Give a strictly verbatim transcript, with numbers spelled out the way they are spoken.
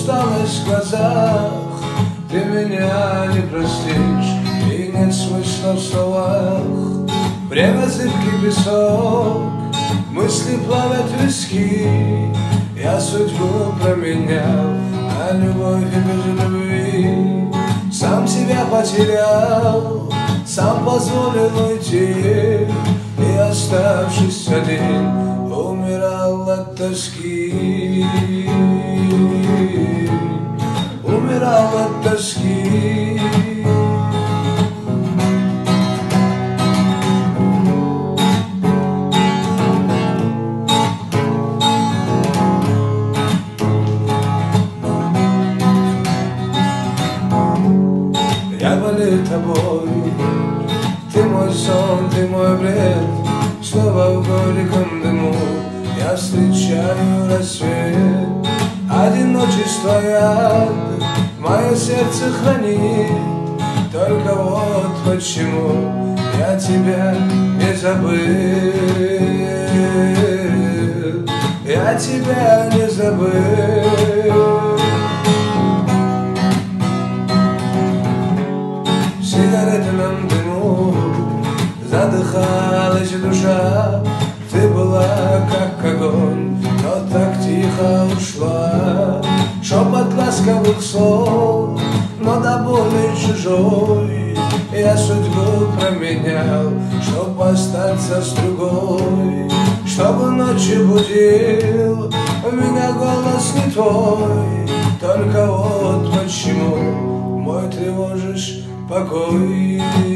усталость в глазах, ты меня не простишь, и нет смысла в словах. Время зыбкий песок, мысли плавят в виски. Я судьбу променял на любовь и без любви. Сам себя потерял, сам позволил уйти, и оставшись один, умирал от тоски. Умирал от тоски. Я болею тобой, ты мой сон, ты мой бред. Снова в горьком дыму я встречаю рассвет. Одиночество яд мое сердце хранит. Только вот почему я тебя не забыл. Я тебя не забыл. В сигаретном дыму задыхалась душа. Ты была как огонь, но так тихо ушла. Шепот ласковых слов, но до боли чужой. Я судьбу променял, чтоб остаться с другой. Чтобы ночью будил меня голос не твой. Только вот почему мой тревожишь покой.